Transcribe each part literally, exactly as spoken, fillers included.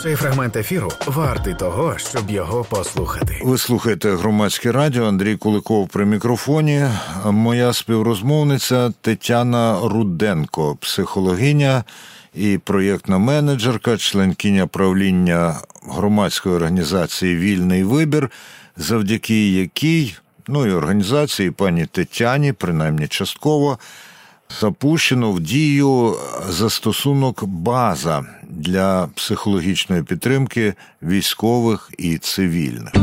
Цей фрагмент ефіру вартий того, щоб його послухати. Ви слухаєте Громадське радіо, Андрій Куликов при мікрофоні. Моя співрозмовниця Тетяна Руденко, психологиня і проєктна менеджерка, членкиня правління громадської організації «Вільний вибір», завдяки якій, ну і організації, пані Тетяні, принаймні частково, запущено в дію застосунок «База» для психологічної підтримки військових і цивільних.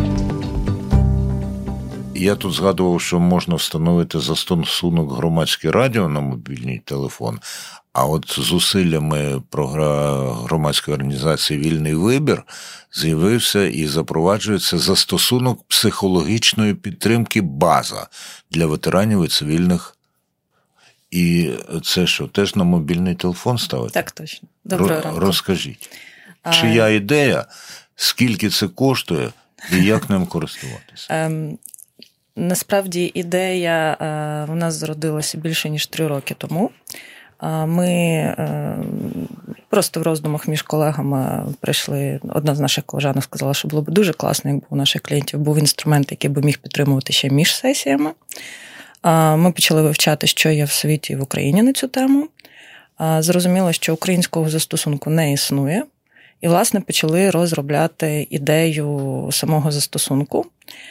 Я тут згадував, що можна встановити застосунок «Громадське радіо» на мобільний телефон, а от зусиллями громадської організації «Вільний вибір» з'явився і запроваджується застосунок психологічної підтримки «База» для ветеранів і цивільних. І це що, теж на мобільний телефон ставити? Так, точно. Доброго ранку. Розкажіть, чия ідея, скільки це коштує і як ним користуватися? Ем, насправді ідея е, у нас зародилася більше, ніж три роки тому. Е, ми е, просто в роздумах між колегами прийшли, одна з наших колежанок сказала, що було б дуже класно, якби у наших клієнтів був інструмент, який би міг підтримувати ще між сесіями. Ми почали вивчати, що є в світі і в Україні на цю тему. Зрозуміло, що українського застосунку не існує. І, власне, почали розробляти ідею самого застосунку.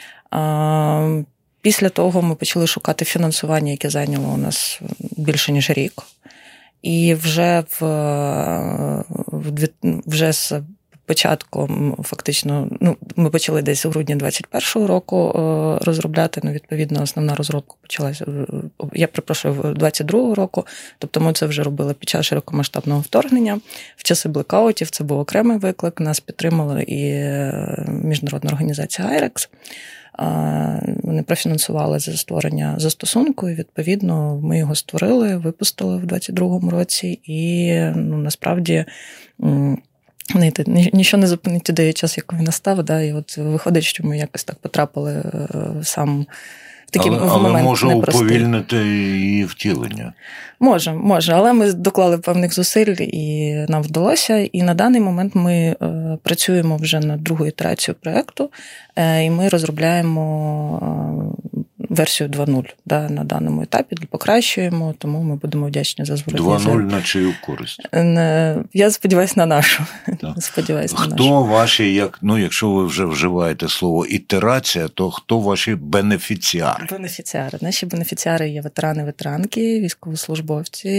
Після того ми почали шукати фінансування, яке зайняло у нас більше, ніж рік. І вже, в, вже з початком, фактично, ну, ми почали десь у грудні двадцять першого року розробляти, ну, відповідно, основна розробка почалася, я перепрошую, двадцять другого року, тобто ми це вже робили під час широкомасштабного вторгнення. В часи блекаутів це був окремий виклик, нас підтримала і міжнародна організація айрекс. Вони профінансували за створення застосунку, і, відповідно, ми його створили, випустили в двадцять другому році, і, ну, насправді, нічого не зупинить ідею час, який настав, да, і от виходить, що ми якось так потрапили сам в такий але, момент але може непростий. Уповільнити її втілення? Може, може, але ми доклали певних зусиль, і нам вдалося. І на даний момент ми е, працюємо вже над другою ітерацією проєкту, е, і ми розробляємо е, версію два нуль, да, на даному етапі, покращуємо, тому ми будемо вдячні за зворотні. два нуль на чию користь? Я сподіваюся на нашу. Сподіваюсь на хто нашу. ваші, як, ну, якщо ви вже вживаєте слово ітерація, то хто ваші бенефіціари? Бенефіціари. Наші бенефіціари є ветерани-ветеранки, військовослужбовці,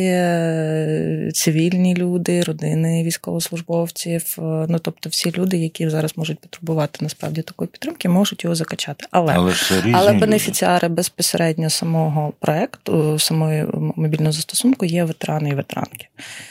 цивільні люди, родини військовослужбовців. Ну, тобто всі люди, які зараз можуть потребувати насправді такої підтримки, можуть його закачати. Але, але, але бенефіціари безпосередньо самого проєкту, самої мобільного застосунку є ветерани і ветеранки.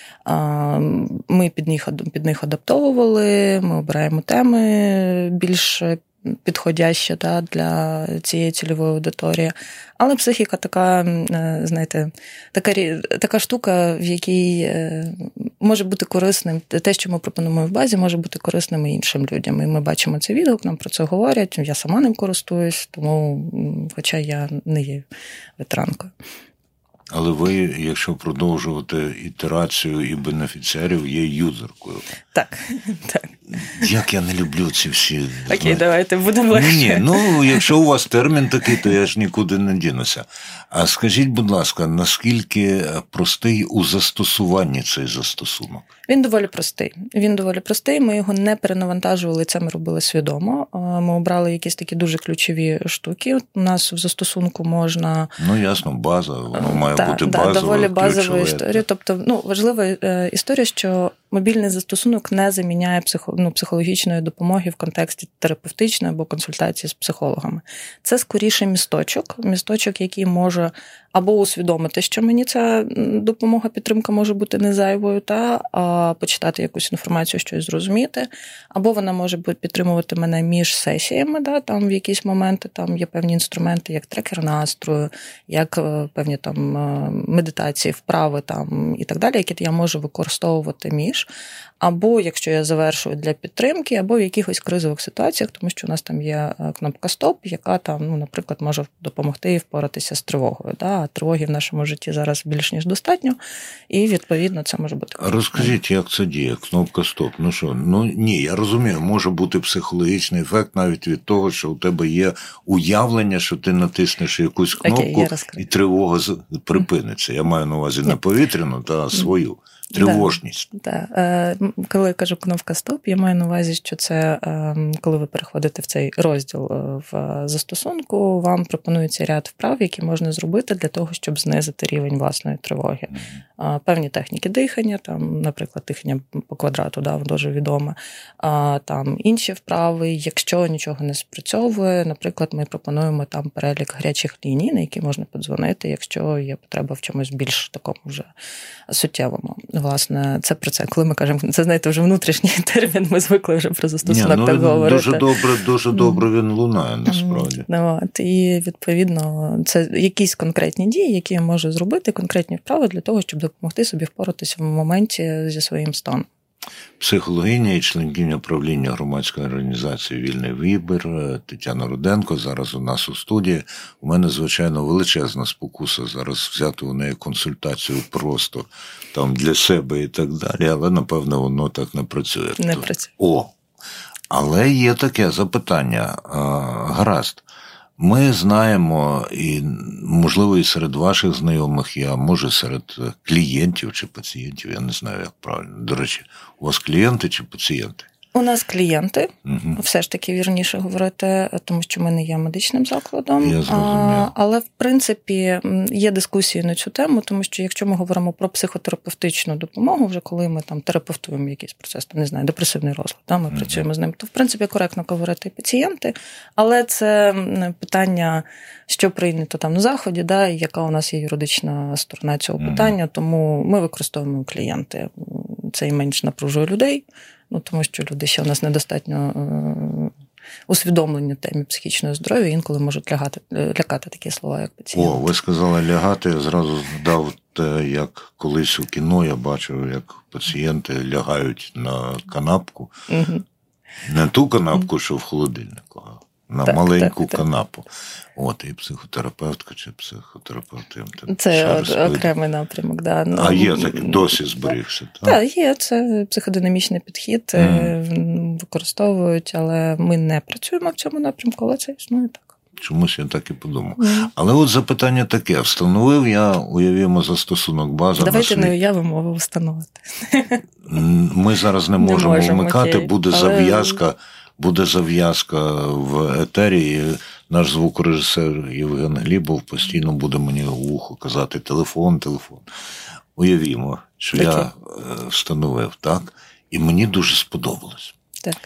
Ми під них, під них адаптовували, ми обираємо теми більш підходящі, да, для цієї цільової аудиторії. Але психіка така, знаєте, така, така штука, в якій може бути корисним. Те, що ми пропонуємо в базі, може бути корисним і іншим людям. І ми бачимо цей відгук, нам про це говорять. Я сама ним користуюсь, тому, хоча я не є ветеранкою. Але ви, якщо продовжувати ітерацію і бенефіціарів, є юзеркою. Так, так. Як я не люблю ці всі... Окей, знаєте, давайте, будемо легше. Ні, ні, ну, якщо у вас термін такий, то я ж нікуди не дінуся. А скажіть, будь ласка, наскільки простий у застосуванні цей застосунок? Він доволі простий. Він доволі простий, ми його не перенавантажували, це ми робили свідомо. Ми обрали якісь такі дуже ключові штуки. У нас в застосунку можна... Ну, ясно, база, воно має так, бути да, базовою, доволі базова ключове. історія. Тобто, ну, важлива історія, що мобільний застосунок не заміняє психо, ну, психологічної допомоги в контексті терапевтичної або консультації з психологами. Це скоріше місточок, місточок, який може або усвідомити, що мені ця допомога, підтримка може бути не зайвою, та а почитати якусь інформацію, щось зрозуміти, або вона може підтримувати мене між сесіями, да, там в якісь моменти там є певні інструменти, як трекер настрою, як певні там медитації, вправи там і так далі, які я можу використовувати між. або якщо я завершую для підтримки, або в якихось кризових ситуаціях, тому що у нас там є кнопка «Стоп», яка там, ну, наприклад, може допомогти впоратися з тривогою. Да? А тривоги в нашому житті зараз більш ніж достатньо, і, відповідно, це може бути. Розкажіть, як це діє? Кнопка «Стоп». Ну що? Ну, ні, я розумію, може бути психологічний ефект навіть від того, що у тебе є уявлення, що ти натиснеш якусь кнопку, okay, і тривога припиниться. Я маю на увазі не повітряну, та свою. Тривожність. Да, да. Коли я кажу кнопка «Стоп», я маю на увазі, що це, коли ви переходите в цей розділ в застосунку, вам пропонується ряд вправ, які можна зробити для того, щоб знизити рівень власної тривоги. Mm-hmm. Певні техніки дихання, там, наприклад, дихання по квадрату, да, дуже відоме. Там інші вправи, якщо нічого не спрацьовує, наприклад, ми пропонуємо там перелік гарячих ліній, на які можна подзвонити, якщо є потреба в чомусь більш такому вже суттєвому. Власне, це про це. Коли ми кажемо, це, знаєте, вже внутрішній термін, ми звикли вже про застосунок ну, так говорити. Дуже добре, дуже добре він лунає, насправді. Ну, от, і, відповідно, це якісь конкретні дії, які я можу зробити, конкретні вправи для того, щоб допомогти собі впоратися в моменті зі своїм станом. Психологиня і членкиня правління громадської організації «Вільний вибір» Тетяна Руденко зараз у нас у студії. У мене, звичайно, величезна спокуса зараз взяти у неї консультацію просто там для себе і так далі, але, напевно, воно так не працює. Не працює. О, але є таке запитання. Гаразд. Ми знаємо, і, можливо, і серед ваших знайомих, а може серед клієнтів чи пацієнтів, я не знаю, як правильно. До речі, у вас клієнти чи пацієнти? У нас клієнти, угу. все ж таки вірніше говорити, тому що ми не є медичним закладом. Я зрозумів. Але, в принципі, є дискусії на цю тему, тому що якщо ми говоримо про психотерапевтичну допомогу, вже коли ми там терапевтуємо якийсь процес, там, не знаю, депресивний розлад, да, ми угу. працюємо з ним, то, в принципі, коректно говорити і пацієнти, але це питання, що прийнято там на Заході, да, і яка у нас є юридична сторона цього угу. питання, тому ми використовуємо клієнти. Це і менш напружує людей, ну, тому що люди ще у нас недостатньо е- усвідомлені в темі психічного здоров'я, інколи можуть лягати, лякати такі слова, як пацієнти. О, ви сказали лягати, я зразу згадав те, як колись у кіно я бачив, як пацієнти лягають на канапку. Угу. Не ту канапку, що в холодильнику, а на так, маленьку так, канапу. Так. От, і психотерапевтка чи психотерапевт. Це окремий напрямок, да. А є так, досі зберігся, так? Так, є, це психодинамічний підхід, mm. використовують, але ми не працюємо в цьому напрямку, але це існує так. Чомусь я так і подумав. Mm. Але от запитання таке, встановив я, уявімо, застосунок база. Давайте не уявимо, ви встановити. Ми зараз не можемо, не можемо вмикати, окей. буде але... зав'язка, буде зав'язка в етері, і наш звукорежисер Євген Глібов постійно буде мені в вухо казати телефон, телефон. Уявімо, що так. я встановив, так? І мені дуже сподобалось. Так.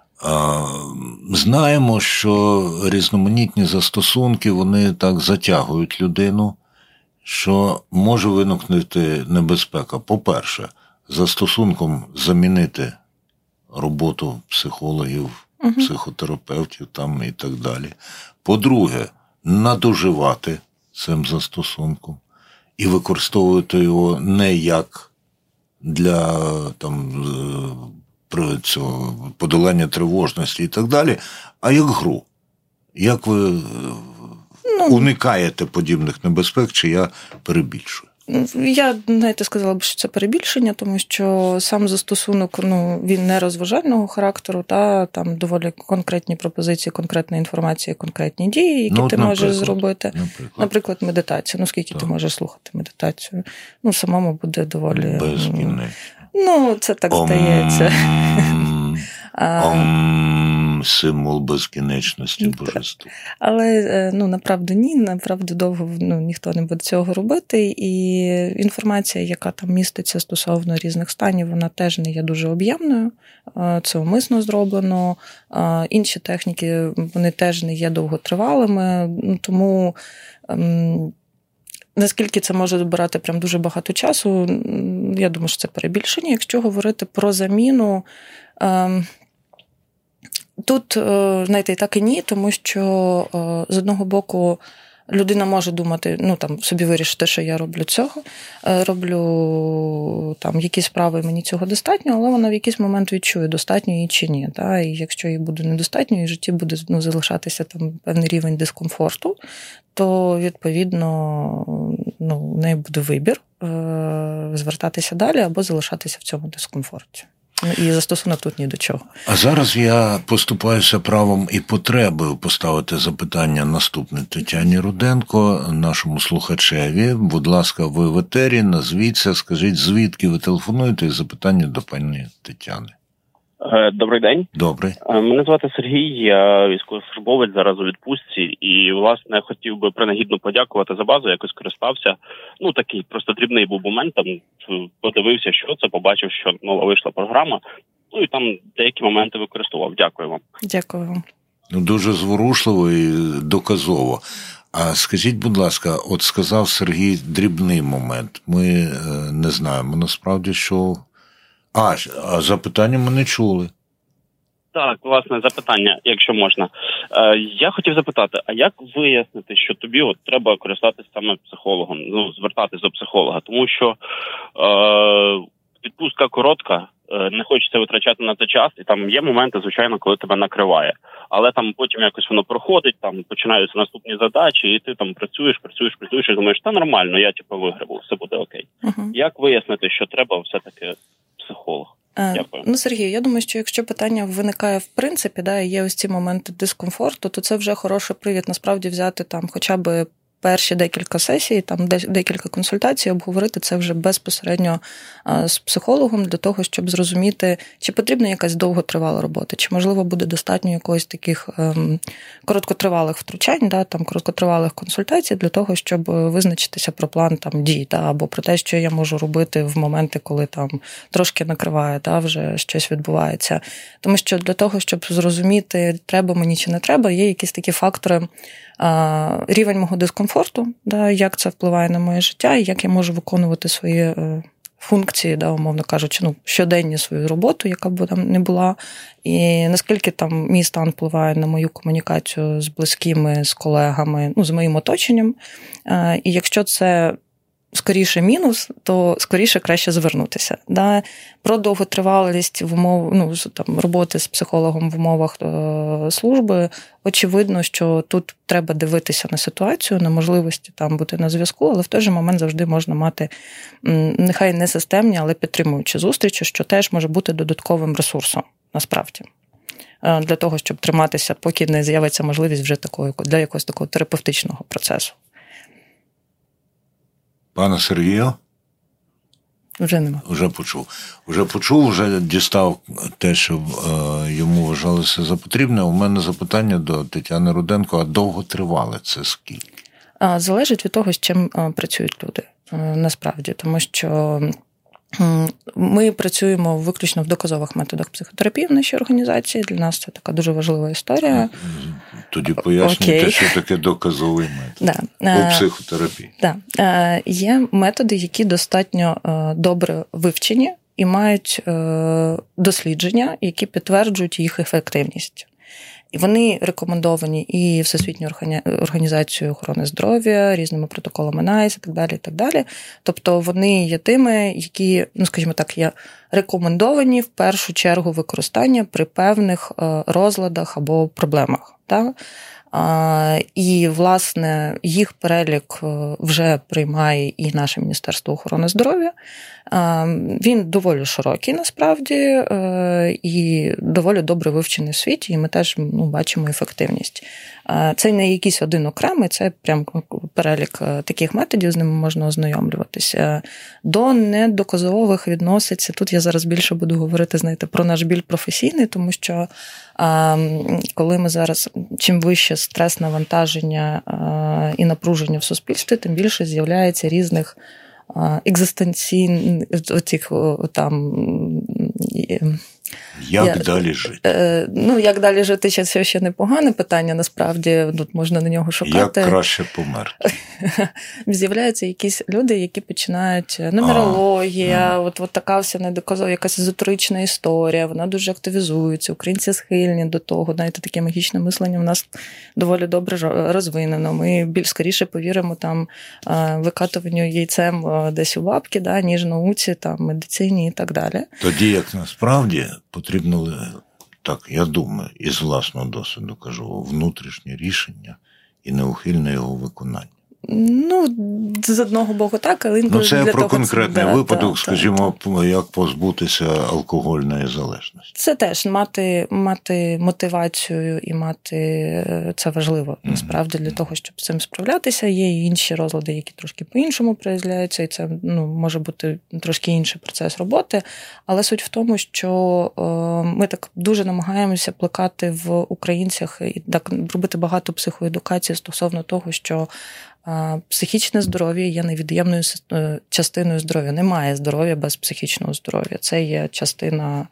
Знаємо, що різноманітні застосунки, вони так затягують людину, що може виникнути небезпека. По-перше, застосунком замінити роботу психологів, угу. психотерапевтів там і так далі. По-друге, надоживати цим застосунком і використовувати його не як для там, цього, подолання тривожності і так далі, а як гру. Як ви ну, уникаєте подібних небезпек, чи я перебільшую? Я, знаєте, сказала б, що це перебільшення, тому що сам застосунок, ну, він не розважального характеру, та там доволі конкретні пропозиції, конкретна інформація, конкретні дії, які ну, ти можеш зробити. Наприклад, наприклад медитація. Ну, скільки так. ти можеш слухати медитацію? Ну, самому буде доволі... Безкінечно. Ну, це так Ом... здається. Ом... Символ безкінечності божества. Але, ну, направду ні, направду довго ну, ніхто не буде цього робити, і інформація, яка там міститься стосовно різних станів, вона теж не є дуже об'ємною, це умисно зроблено, інші техніки, вони теж не є довготривалими, тому... Наскільки це може збирати прям дуже багато часу, я думаю, що це перебільшення. Якщо говорити про заміну, тут, знаєте, і так і ні, тому що з одного боку людина може думати, ну, там, собі вирішити, що я роблю цього, роблю там якісь справи, мені цього достатньо, але вона в якийсь момент відчує, достатньо їй чи ні. Та? І якщо їй буде недостатньо, і в житті буде ну, залишатися там певний рівень дискомфорту, то, відповідно, ну, в неї буде вибір звертатися далі або залишатися в цьому дискомфорті. І застосунок тут ні до чого. А зараз я поступаюся правом і потребою поставити запитання наступне Тетяні Руденко, нашому слухачеві. Будь ласка, ви в етері, назвіться, скажіть, звідки ви телефонуєте, і запитання до пані Тетяни. Добрий день. Добрий. Мене звати Сергій, я військовослужбовець, зараз у відпустці. І, власне, хотів би принагідно подякувати за базу, якось користався. Ну, такий просто дрібний був момент, там подивився, що це, побачив, що нова вийшла програма. Ну, і там деякі моменти використовував. Дякую вам. Дякую вам. Ну, дуже зворушливо і доказово. А скажіть, будь ласка, от сказав Сергій дрібний момент. Ми не знаємо насправді, що... А, а запитання ми не чули. Так, власне, запитання, якщо можна. Е, я хотів запитати, а як вияснити, що тобі от треба користатися саме психологом, ну, звертатись до психолога? Тому що е, відпустка коротка, е, не хочеться витрачати на це час, і там є моменти, звичайно, коли тебе накриває. Але там потім якось воно проходить, там починаються наступні задачі, і ти там працюєш, працюєш, працюєш, і думаєш, та нормально, я типу вигребу, все буде окей. Uh-huh. Як вияснити, що треба все-таки психолог? Дякую. Ну, Сергій, я думаю, що якщо питання виникає в принципі, да, і є ось ці моменти дискомфорту, то це вже хороший привід насправді взяти там хоча б перші декілька сесій, там декілька консультацій, обговорити це вже безпосередньо з психологом для того, щоб зрозуміти, чи потрібна якась довготривала робота, чи, можливо, буде достатньо якогось таких ем, короткотривалих втручань, да, там, короткотривалих консультацій для того, щоб визначитися про план там, дій, да, або про те, що я можу робити в моменти, коли там трошки накриває, да, вже щось відбувається. Тому що для того, щоб зрозуміти, треба мені чи не треба, є якісь такі фактори, рівень мого дискомфорту, да, як це впливає на моє життя, і як я можу виконувати свої функції, да, умовно кажучи, ну, щоденні свою роботу, яка б там не була, і наскільки там мій стан впливає на мою комунікацію з близькими, з колегами, ну, з моїм оточенням. І якщо це скоріше мінус, то скоріше краще звернутися. Да? Про довготривалість в умов, ну, там, роботи з психологом в умовах е, служби, очевидно, що тут треба дивитися на ситуацію, на можливості там бути на зв'язку, але в той же момент завжди можна мати, нехай не системні, але підтримуючі зустрічі, що теж може бути додатковим ресурсом, насправді. Для того, щоб триматися, поки не з'явиться можливість вже такої, для якогось такого терапевтичного процесу. Пане Сергію? Вже нема. Вже почув. Вже почув, вже дістав те, що е, йому вважалося за потрібне. У мене запитання до Тетяни Руденко, а довго тривале це скільки? Залежить від того, з чим працюють люди, насправді. Тому що ми працюємо виключно в доказових методах психотерапії в нашій організації. Для нас це така дуже важлива історія. Тоді пояснюйте, що таке доказовий метод да. у психотерапії. Да. Є методи, які достатньо добре вивчені і мають дослідження, які підтверджують їх ефективність. І вони рекомендовані і Всесвітньою організацією охорони здоров'я, різними протоколами найс і так далі, і так далі. Тобто вони є тими, які, ну, скажімо так, є рекомендовані в першу чергу використання при певних розладах або проблемах. Так? І, власне, їх перелік вже приймає і наше Міністерство охорони здоров'я. Він доволі широкий, насправді, і доволі добре вивчений в світі, і ми теж, ну, бачимо ефективність. Це не якийсь один окремий, це прям перелік таких методів, з ними можна ознайомлюватися. До недоказових відноситься, тут я зараз більше буду говорити, знаєте, про наш біль професійний, тому що коли ми зараз, чим вище стрес, навантаження і напруження в суспільстві, тим більше з'являється різних екзистенційних оцих там Як я, далі жити? Е, ну, як далі жити, це ще непогане питання, насправді, тут можна на нього шукати. Як краще померти? З'являються якісь люди, які починають нумерологія, а, от, от така вся недоказова, якась езотерична історія, вона дуже активізується, українці схильні до того, знаєте, таке магічне мислення в нас доволі добре розвинено. Ми більш скоріше повіримо там викатуванню яйцем десь у бабки, да, ніж науці, там, медицині і так далі. Тоді, як насправді, потрібно, так, я думаю, із власного досвіду кажу, внутрішнє рішення і неухильне його виконання. Ну, з одного боку так, але інколи ну, це для про того, конкретний це, випадок, да, скажімо, да, як позбутися алкогольної залежності. Це теж мати, мати мотивацію і мати, це важливо, насправді, для того, щоб з цим справлятися. Є і інші розлади, які трошки по-іншому проявляються, і це, ну, може бути трошки інший процес роботи, але суть в тому, що ми так дуже намагаємося плекати в українцях і так робити багато психоедукації стосовно того, що психічне здоров'я є невід'ємною частиною здоров'я. Немає здоров'я без психічного здоров'я. Це є частина,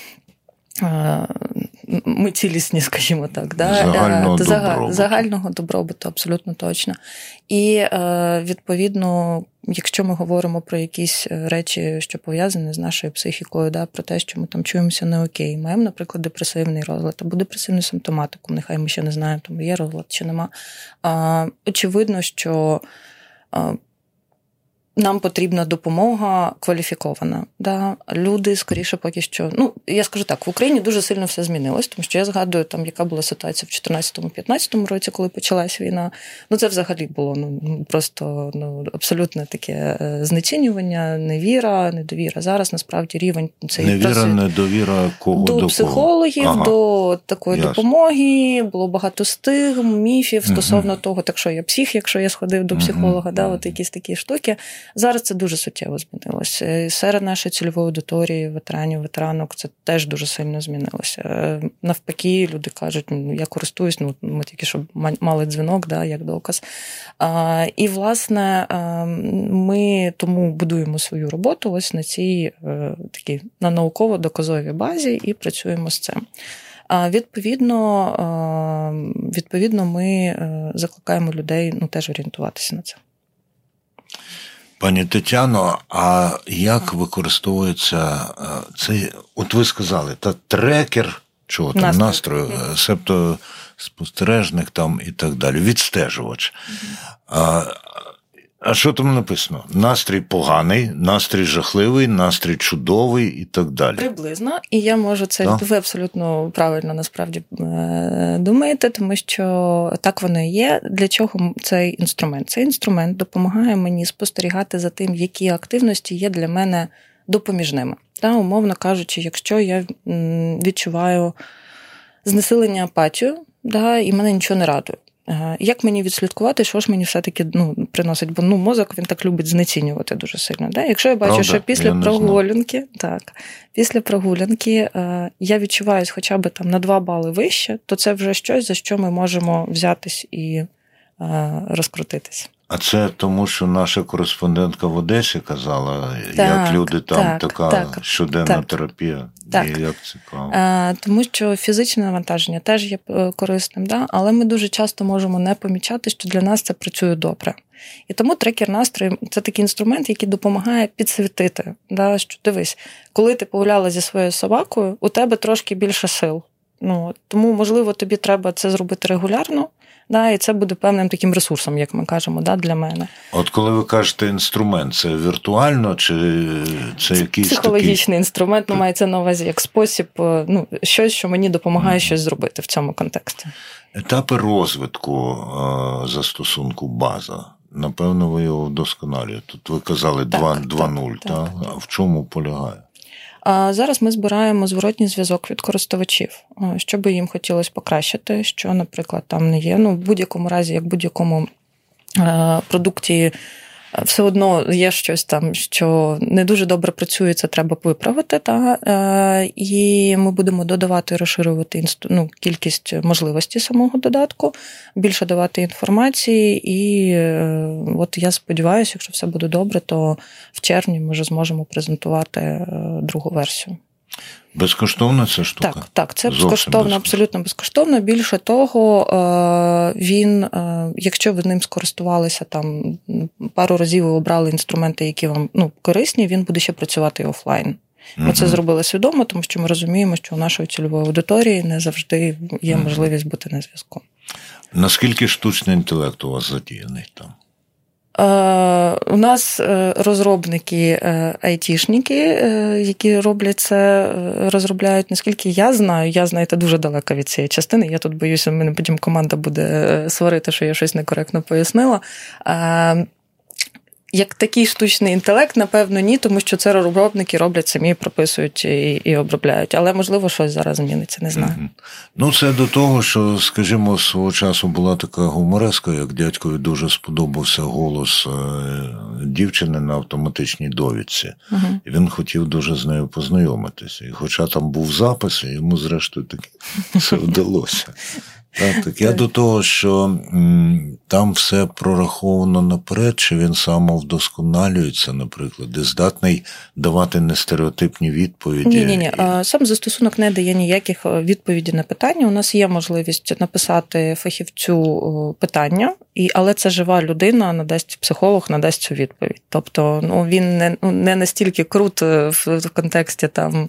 ми цілісні, скажімо так. Да? Загального добробуту. Загального добробуту, абсолютно точно. І, відповідно, якщо ми говоримо про якісь речі, що пов'язані з нашою психікою, да, про те, що ми там чуємося не окей, маємо, наприклад, депресивний розлад або депресивну симптоматику, нехай ми ще не знаємо, там є розлад чи нема. А, очевидно, що а, нам потрібна допомога кваліфікована. Да? Люди, скоріше, поки що... Ну, я скажу так, в Україні дуже сильно все змінилось, тому що я згадую, там, яка була ситуація в чотирнадцятому-п'ятнадцятому році, коли почалась війна. Ну, це взагалі було ну, просто ну, абсолютно таке знецінювання, невіра, недовіра. Зараз, насправді, рівень... Цей невіра, процес... недовіра кого до до психологів, ага. до такої Ясно. допомоги, було багато стигм, міфів стосовно угу. того, так що я псих, якщо я сходив до психолога, угу. да, от якісь такі штуки. Зараз це дуже суттєво змінилося. Серед нашої цільової аудиторії, ветеранів, ветеранок, це теж дуже сильно змінилося. Навпаки, люди кажуть, я користуюсь, ну, ми тільки що мали дзвінок, да, як доказ. А, і, власне, ми тому будуємо свою роботу ось на цій такій, на науково-доказовій базі і працюємо з цим. А відповідно, відповідно, ми закликаємо людей ну, теж орієнтуватися на це. Пані Тетяно, а як використовується цей, от ви сказали, та трекер, чого там, настрою, настрою себто спостережник там і так далі, відстежувач. Mm-hmm. А, а що там написано? Настрій поганий, настрій жахливий, настрій чудовий і так далі. Приблизно. І я можу це, да? Ви абсолютно правильно насправді думаєте, тому що так воно і є. Для чого цей інструмент? Цей інструмент допомагає мені спостерігати за тим, які активності є для мене допоміжними. Та, умовно кажучи, якщо я відчуваю знесилення апатію, да, і мене нічого не радує. Як мені відслідкувати, що ж мені все-таки ну, приносить? Бо ну, мозок, він так любить знецінювати дуже сильно. Да? Якщо я бачу, Правда? що після я прогулянки, так, після прогулянки е, я відчуваюсь хоча б там на два бали вище, то це вже щось, за що ми можемо взятись і е, розкрутитись. А це тому, що наша кореспондентка в Одесі казала, так, як люди там, так, така так, щоденна так, терапія. Так. І як цікаво. А, тому що фізичне навантаження теж є корисним, да? Але ми дуже часто можемо не помічати, що для нас це працює добре. І тому трекер настрою – це такий інструмент, який допомагає підсвітити. Да? Що, дивись, коли ти погуляла зі своєю собакою, у тебе трошки більше сил. Ну, тому, можливо, тобі треба це зробити регулярно, да, і це буде певним таким ресурсом, як ми кажемо, да, для мене. От коли ви кажете інструмент, це віртуально чи це якийсь психологічний такий... інструмент, ну, мається на увазі як спосіб, ну, щось, що мені допомагає mm. щось зробити в цьому контексті. Етапи розвитку застосунку база. Напевно, ви його вдосконалюєте. Тут ви казали два нуль, так, так, так. А в чому полягає? А зараз ми збираємо зворотній зв'язок від користувачів, що би їм хотілося покращити, що, наприклад, там не є. Ну, в будь-якому разі, як в будь-якому продукті, все одно є щось там, що не дуже добре працює, це треба виправити. Та? І ми будемо додавати і розширювати ну, кількість можливостей самого додатку, більше давати інформації. І от я сподіваюся, якщо все буде добре, то в червні ми вже зможемо презентувати другу версію. Безкоштовна ця штука? Так, так, це безкоштовно, абсолютно безкоштовно. Більше того, він, якщо ви ним скористувалися там пару разів і обрали інструменти, які вам ну, корисні, він буде ще працювати і офлайн. Ми угу. це зробили свідомо, тому що ми розуміємо, що у нашої цільової аудиторії не завжди є можливість бути на зв'язку. Наскільки штучний інтелект у вас задіяний там? У нас розробники айтішники, які роблять це, розробляють, наскільки я знаю, я, знаєте, дуже далека від цієї частини, я тут боюся, мене потім команда буде сварити, що я щось некоректно пояснила. Як такий штучний інтелект, напевно, ні, тому що це розробники роблять самі, прописують і, і обробляють. Але, можливо, щось зараз зміниться, не знаю. Mm-hmm. Ну, це до того, що, скажімо, свого часу була така гумореска, як дядькові дуже сподобався голос дівчини на автоматичній довідці. Mm-hmm. І він хотів дуже з нею познайомитися. І хоча там був запис, йому, зрештою, таки все вдалося. Так, так. Я до того, що м, там все прораховано наперед, чи він самовдосконалюється, наприклад, і здатний давати нестереотипні відповіді. Ні-ні-ні, сам застосунок не дає ніяких відповідей на питання. У нас є можливість написати фахівцю питання, і, але це жива людина, надасть психолог, надасть цю відповідь. Тобто ну, він не, ну, не настільки крут в, в контексті, там,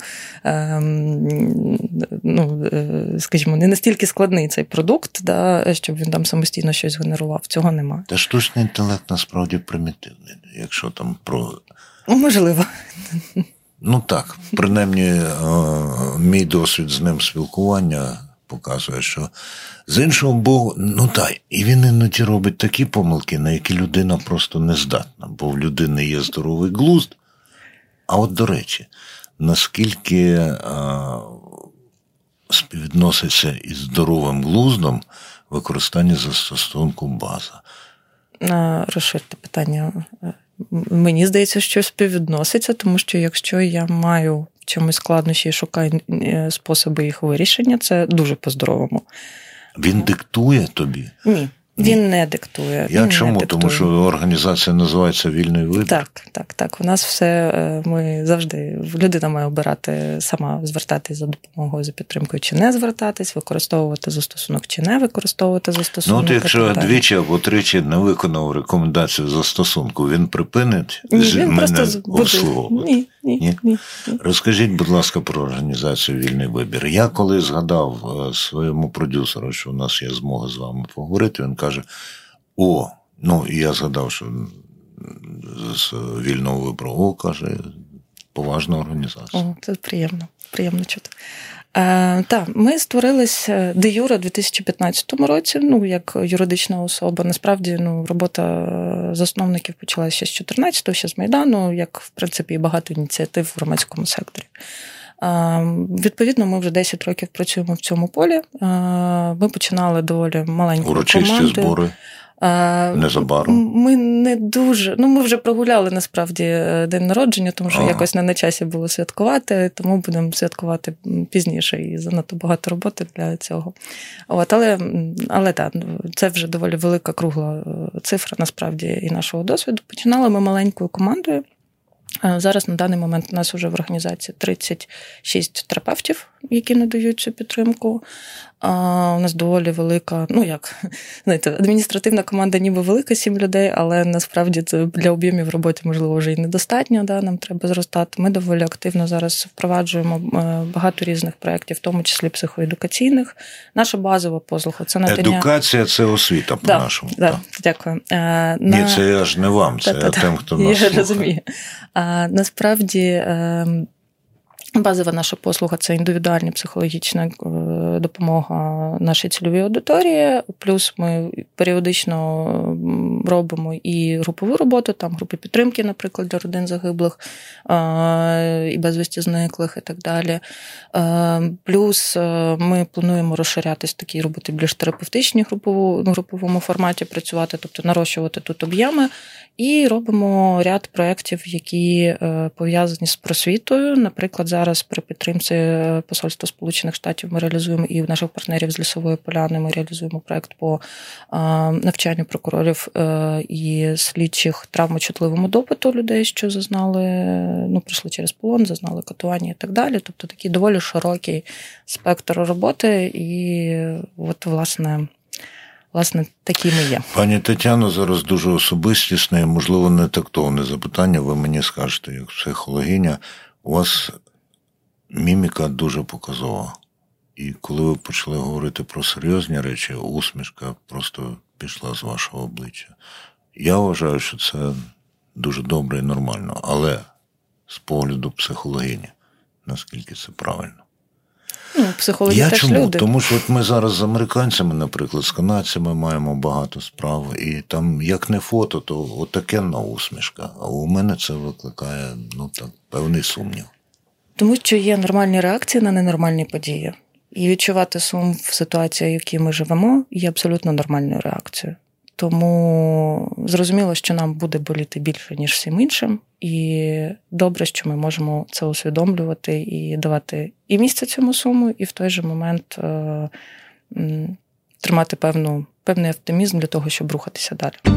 ем, ну, скажімо, не настільки складний цей продукт, да, щоб він там самостійно щось генерував. Цього нема. Та штучний інтелект насправді примітивний, якщо там про... Можливо. Ну так, принаймні мій досвід з ним спілкування показує, що з іншого боку, ну так, і він іноді робить такі помилки, на які людина просто не здатна, бо в людини є здоровий глузд. А от, до речі, наскільки а, співвідноситься із здоровим глуздом використання застосунку база? Розширте питання. Мені здається, що співвідноситься, тому що якщо я маю в чомусь складнощі і шукаю способи їх вирішення, це дуже по-здоровому. Він диктує тобі? Ні. Він не диктує. Я він чому? Не диктує. Тому що організація називається «Вільний вибір». Так, так, так. У нас все, ми завжди, людина має обирати сама, звертатись за допомогою, за підтримкою, чи не звертатись, використовувати застосунок, чи не використовувати застосунок. Ну, от якщо двічі або тричі не виконав рекомендацію застосунку, він припинить ні, він мене обслуговувати? Ні, ні, ні, ні. Розкажіть, будь ласка, про організацію «Вільний вибір». Я коли згадав своєму продюсеру, що у нас є змога з вами поговорити, він каже, о, ну, і я згадав, що з вільного вибору, о, каже, поважна організація. О, це приємно, приємно чути. Е, так, ми створились де юре у дві тисячі п'ятнадцятому році, ну, як юридична особа. Насправді, ну, робота засновників почалася ще з чотирнадцятого, ще з Майдану, як, в принципі, і багато ініціатив в громадському секторі. Відповідно, ми вже десять років працюємо в цьому полі. Ми починали доволі маленькою Урочисті командою. Збори незабаром. Ми не дуже... Ну, ми вже прогуляли, насправді, день народження, тому що ага. якось не на часі було святкувати, тому будемо святкувати пізніше і занадто багато роботи для цього. От, але, але так, це вже доволі велика кругла цифра, насправді, і нашого досвіду. Починали ми маленькою командою. Зараз на даний момент у нас вже в організації тридцять шість терапевтів, які надають цю підтримку. У нас доволі велика, ну як, знаєте, адміністративна команда ніби велика, сім людей, але насправді це для об'ємів роботи, можливо, вже і недостатньо, да, нам треба зростати. Ми доволі активно зараз впроваджуємо багато різних проєктів, в тому числі психоедукаційних. Наша базова послуга – це надання... Едукація – це освіта, по-нашому. Да, да, дякую. На... Ні, це я ж не вам, це я тим, хто нас слухає. Я розумію. А, насправді... Базова наша послуга – це індивідуальна психологічна допомога нашій цільовій аудиторії, плюс ми періодично робимо і групову роботу, там групи підтримки, наприклад, для родин загиблих і безвісті зниклих і так далі. Плюс ми плануємо розширятись такі робити більш терапевтичні групову, груповому форматі працювати, тобто нарощувати тут об'єми. І робимо ряд проєктів, які пов'язані з просвітою. Наприклад, зараз зараз при підтримці Посольства Сполучених Штатів ми реалізуємо і в наших партнерів з Лісової поляни ми реалізуємо проект по навчанню прокурорів і слідчих травмочутливому допиту людей, що зазнали, ну, пройшли через полон, зазнали катування і так далі. Тобто такий доволі широкий спектр роботи і от, власне, Власне, такі ми є. Пані Тетяно, зараз дуже особистісне і, можливо, не тактовне запитання. Ви мені скажете, як психологиня, у вас міміка дуже показова. І коли ви почали говорити про серйозні речі, усмішка просто пішла з вашого обличчя. Я вважаю, що це дуже добре і нормально. Але з погляду психологині, наскільки це правильно? Ну, психологи Я теж чому? люди. Тому що от ми зараз з американцями, наприклад, з канадцями маємо багато справ, і там, як не фото, то отакенна усмішка. А у мене це викликає, ну так, певний сумнів. Тому що є нормальні реакції на ненормальні події. І відчувати сум в ситуації, в якій ми живемо, є абсолютно нормальною реакцією. Тому зрозуміло, що нам буде боліти більше, ніж всім іншим. І добре, що ми можемо це усвідомлювати і давати і місце цьому суму, і в той же момент е- м- тримати певну, певний оптимізм для того, щоб рухатися далі.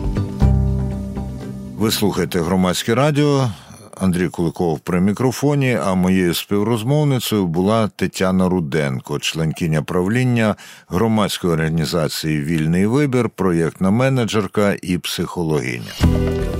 Ви слухаєте Громадське радіо. Андрій Куликов при мікрофоні, а моєю співрозмовницею була Тетяна Руденко, членкиня правління громадської організації «Вільний вибір», проєктна менеджерка і психологиня.